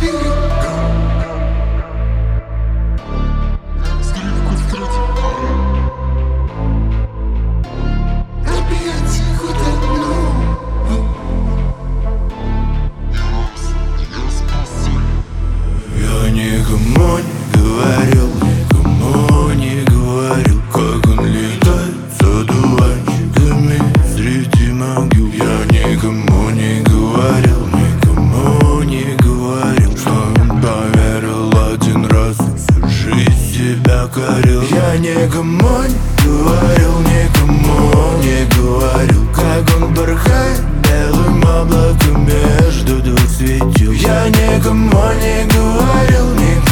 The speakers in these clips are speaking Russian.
Никому не говорил, как он летает с одуванчиками среди могил. Я никому не говорил, что он поверил один раз и всю жизнь себя корил. Я никому не говорил, как он порхает белым облаком между двух светил. Я никому не говорил,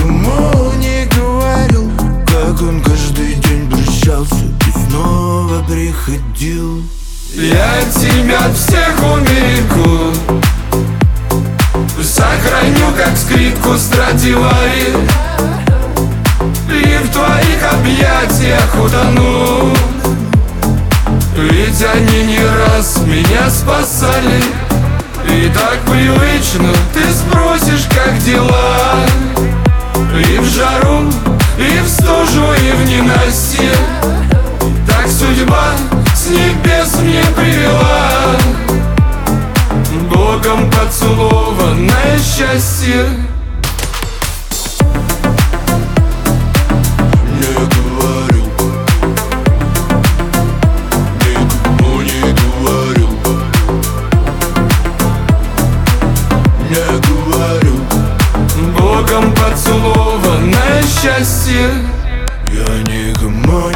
как он каждый день прощался и снова приходил. Я тебя от всех уберегу, сохраню как скрипку Страдивари, и в твоих объятиях утону. Ведь они не раз меня спасали. И так привычно ты спросишь, как дела. И в жару, и в стужу, и в ненастье так судьба с небес мне привела. Богом поцелованное счастье. Богом поцелованное счастье. Я никому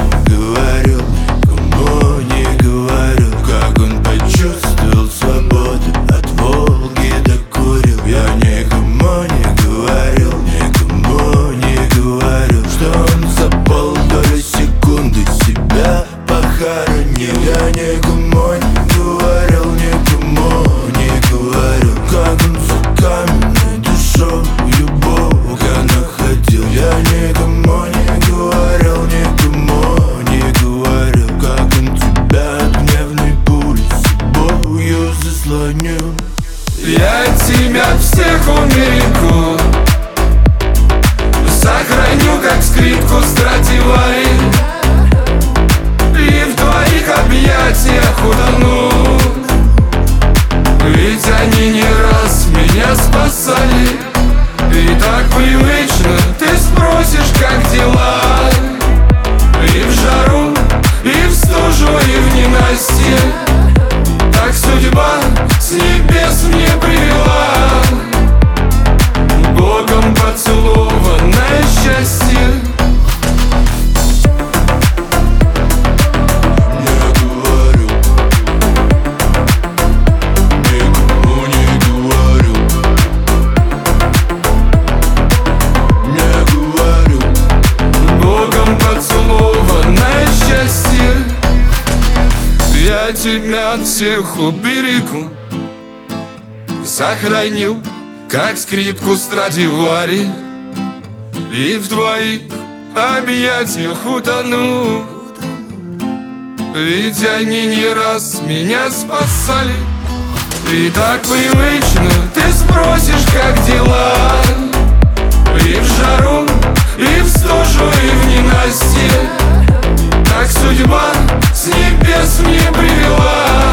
не говорил, как он почувствовал свободу от Волги до Курил. Я никому не говорил, что он за полторы секунды себя похоронил. Я никому не говорил, как он за каменной душою Бога находил. Я никому не говорил, как он тебя от гневной пули собою заслонил. Я тебя от всех уберегу, сохраню как скрипку Страдивари, и в твоих объятиях утону. Ведь они не раз меня спасали. И так привычно ты спросишь, как дела. И в жару, и в стужу, и в ненастье так судьба с небес мне привела. Богом поцелованное счастье. Я тебя от всех уберегу, сохраню как скрипку Страдивари, и в твоих объятиях утону. Ведь они не раз меня спасали. И так привычно ты спросишь, как дела. И в жару, и в стужу, и в ненастье так судьба с небес мне привела.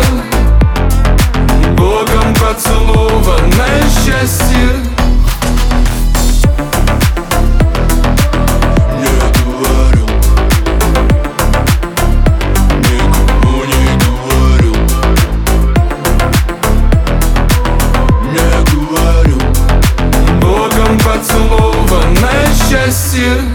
Богом поцелованное счастье. Богом поцелованное счастье.